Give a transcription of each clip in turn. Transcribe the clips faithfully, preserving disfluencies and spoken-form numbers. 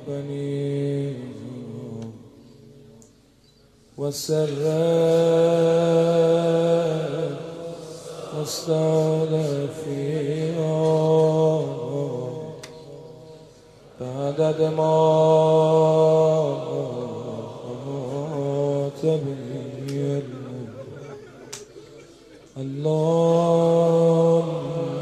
بني وسر واستعد فيها بعدد ما تبين اللهم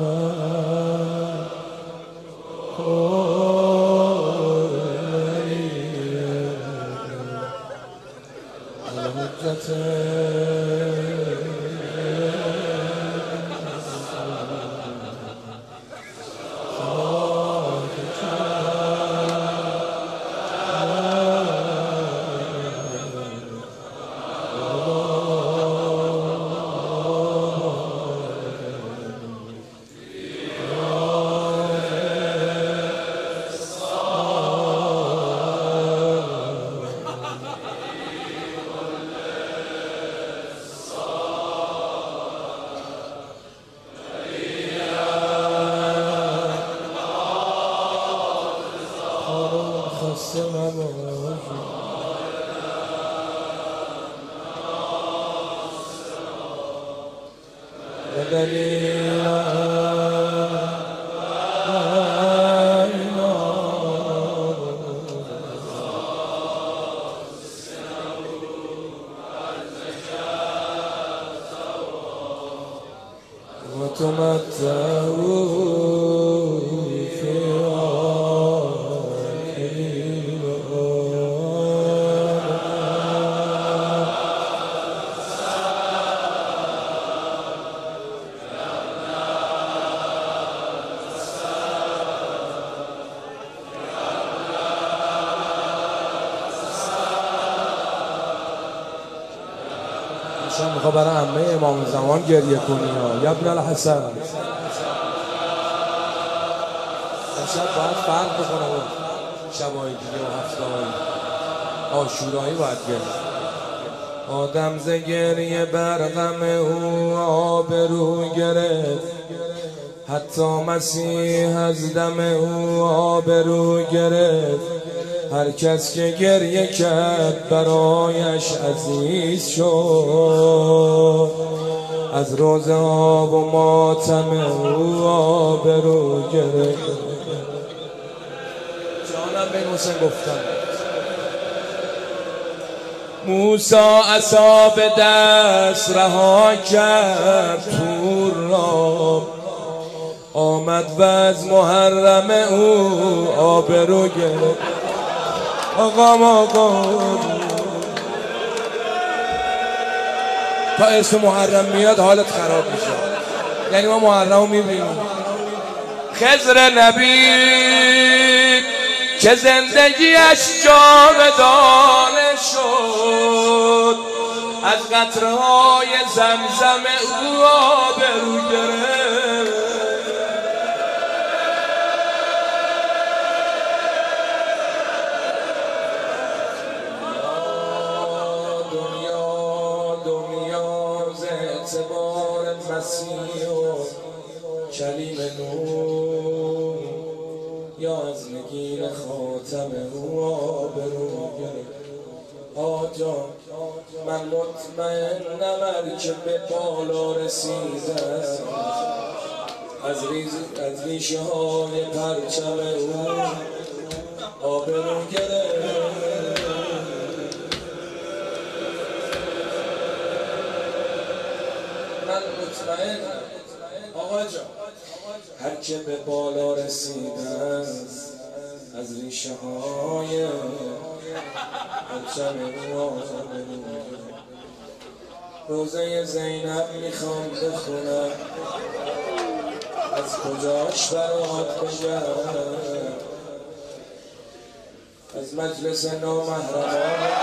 شما میخوا برای عمه امام زمان گریه کنی ها ابن الحسن. امشب باید فرق بکنه با شبای دیگه و هفته‌های عاشورایی باید گریه. آدم ز گریه بر غم او آبرو گرفت، حتی مسیح از دم او آبرو گرفت. هر کس که گریه کرد برایش عزیز شد، از روز آب و ماتم او آبرو گرفت. جانم به حسین گفتم موسی عصا به دست رها کرد تور را، آمد و از محرم او آبرو گرفت. آقا آقا تا اسم محرم میاد حالت خراب میشه، یعنی ما محرم رو میبینیم. خضر نبی که زندگیش جاودانه شد، از قطره‌های زمزم او آبرو گرفت. مسیح و کلیم نور، یا از نگین خاتم او آبرو گرفت. آجا من مطمئنم هر که به بالا رسیدم، از ریز از ریشه های پرچم او آبرو گرفت. آقا جان هر که به بالا رسیدن از ریشه های پرچم او روزه زینب میخوام بخونم، از کجاش برات بگم، از مجلس نامحرمان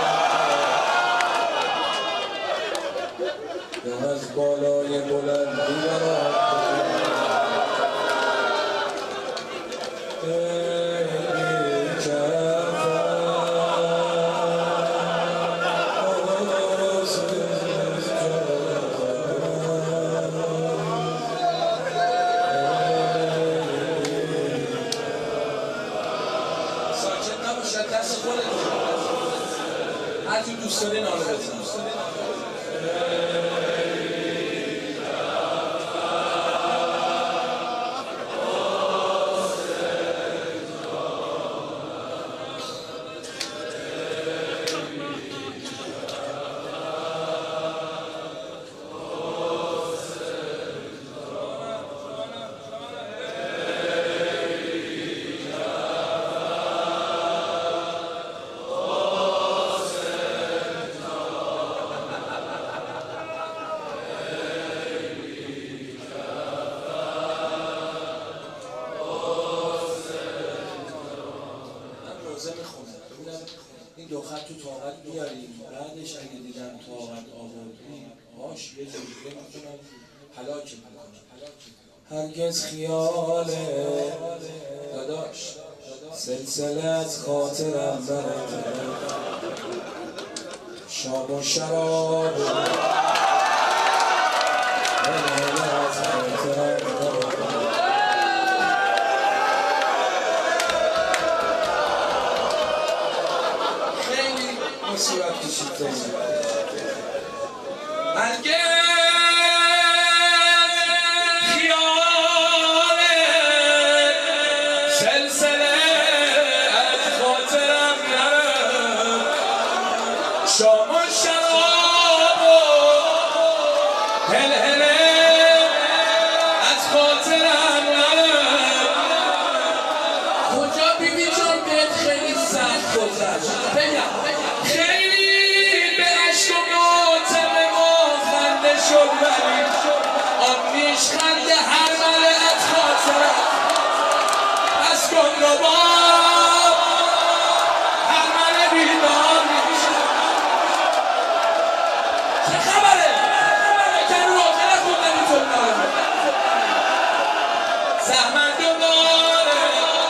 یا از بالای بلندی برات از دست خودت هر کی دوست داری ناله بزن. این دو خط تو طاقت بیاریم، بعدش اگه دیدم طاقت آوردی هاش یه جوری میتونم هلاک میکنم. هرگز خیال داداش سلسله از خاطرم برد، شام و شراب از خاطرم برد. مصیبت کشید داریم هرگز خیال سلسله از خاطرم نرم، شام و شراب و هلهله از خاطرم نرم. کجا بیبی جان بهت خیلی سخت گذشت بگم خیلی به عشق و ماتم ما خنده شد، ولی آن نیش خنده هر مله از خاطرم از کن رو با هر مله بیدار نیش. چه خبره؟ که رو آقه نخوندن این طور ناره زحمت دوباره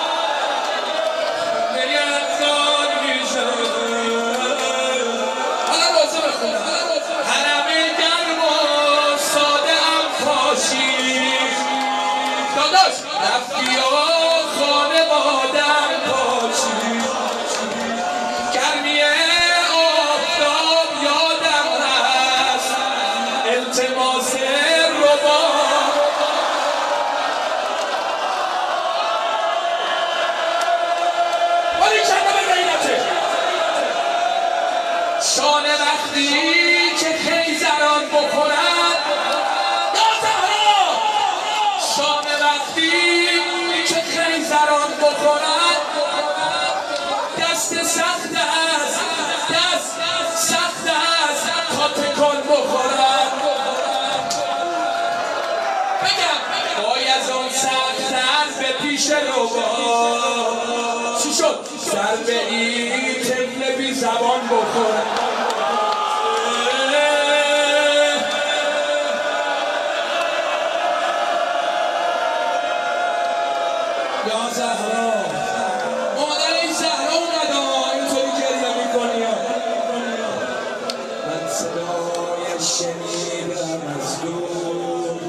نگه دار میشه. حرم گرم و ساده ام کاشی داداش رفتی و خانه بادم کاشی، گرمی آفتاب یادم هست التماس ربا ولی کنه به غیرته شانه وقتی که خیزران بخورد یا زهرا، شانه وقتی که خیزران بخورد دست سخت است، دست سخت است تا تکان بخورد. بگم باید اون سخت‌تر به پیش رو با چی شد ضربه ای طفل بی زبان بخورد. یا زهرا مادر این زهرا اومد اینطوری گریه میکنی. من صدای شنیدم از دور،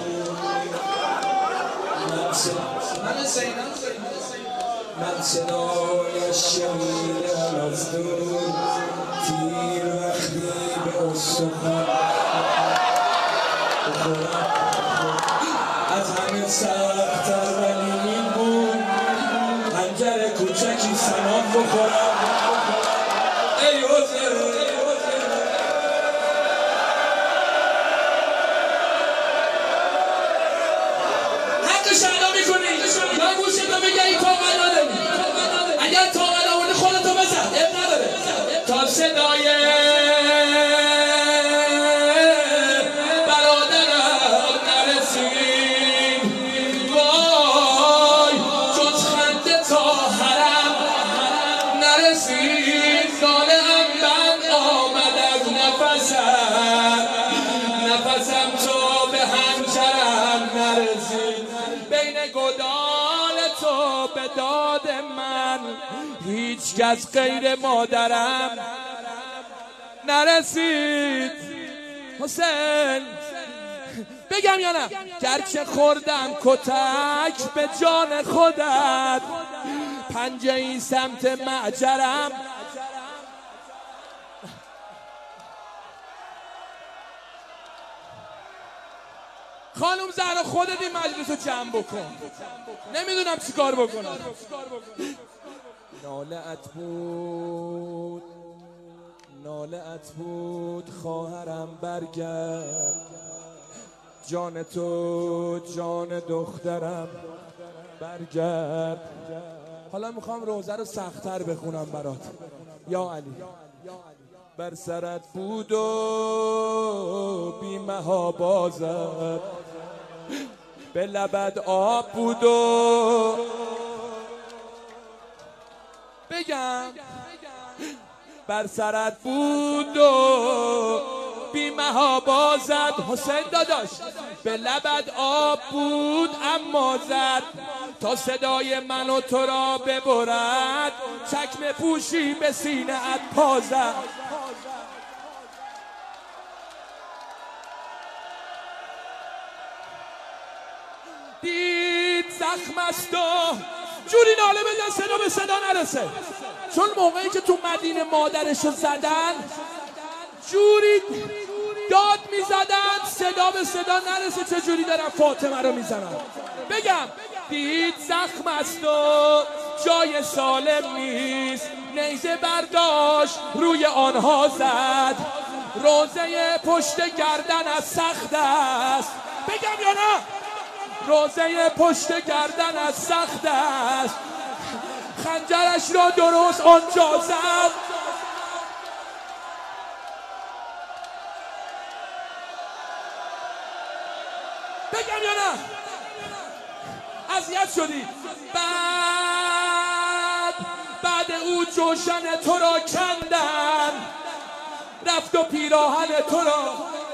من سینم من صدای شنیدم از دور، تیر وقتی به استخوان بخورم از همه سخت‌تر ولی این بود پنجر کوچکی سنان بخورم. ای حسین حقش ادا میکنی یا گوشتو بگه این طاقت نداری، اگر طاقت آوردی خودتو بزن اب نداره تا صدای برادرم نرسید. وای جز خنده تا حرم نرسید، ناله هم بند آمد از نفسم، نفسم تو به حنجرم نرسید. بین گدال تو به داد من هیچ کس غیر مادرم نرسید. حسین بگم یا نه؟ گرچه خوردم کتک به جان خودت، پنجه این سمت معجرم. خانم زهرا خودت این مجلس رو جمع بکن، نمیدونم چی کار بکنم. ناله‌ات بود ناله‌ات بود خواهرم برگرد، جان تو جان دخترم برگرد. حالا میخوام روزه رو سخت‌تر بخونم برات. یا علی بر سرت بود و بی محابا زد، به لبت آب بود و بگم بر سرت بود و بی محابا زد. حسین داداش به لبت آب بود اما زد، تا صدای من و تو را ببرد، چکمه پوشی به سینه ات پا زد. دید زخم است و جوری ناله بزن صدا به صدا نرسه، چون موقعی که تو مدینه مادرشو زدن جوری داد میزدن صدا به صدا نرسه، چه جوری دارن فاطمه رو میزنن. بگم دید زخم است و جای سالم نیست، نیزه برداشت روی آنها زد، روزه پشت گردن از سخت است. بگم یا نه؟ روزه پشت گردن از سخت است، خنجرش را درست آنجا زد. بگم یا نه؟ اذیت شدی. بعد بعد او جوشن تو را کندن، رفت و پیراهن تو را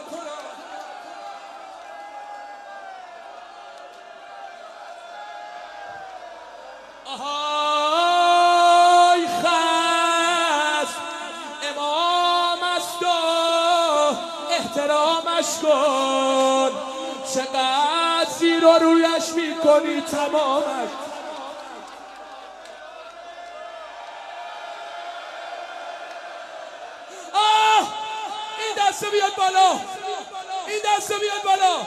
آهای خست امام است و احترامش کن، چقدر زیر و رویش میکنی تمامش. آه این دسته بیاد بالا، این دسته بیاد بالا.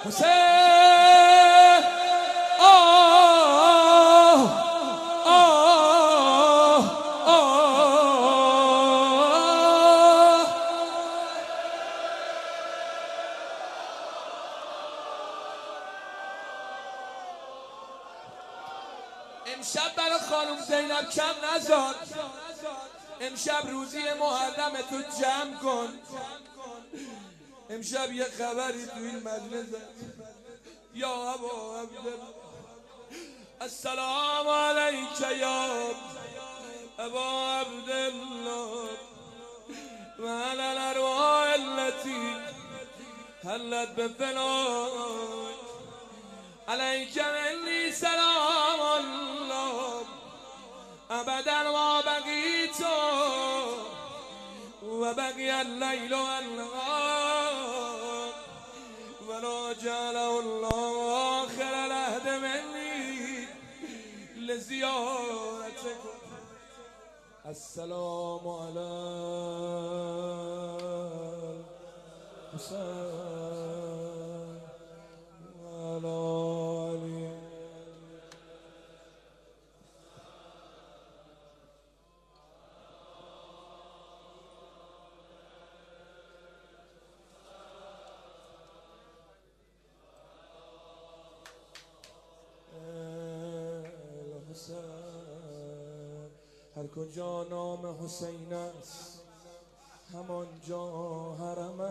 حسین آه آه آه امشب برای خانم زینب کم نذار، امشب روزی محرم تو جمع کن. امشب یه خبری تو این مجلس یا ابا عبدالله. السلام علیک یا ابا عبدالله و علی الارواح التي حلت بفناک، علیک منی سلام الله ابدا و بقیت و بقی اللیل و النهار ولا جعله الله آخر العهد منی لزیارتکم. السلام علی حسین و علی علی. هر کجا نام حسین است همان جا حرم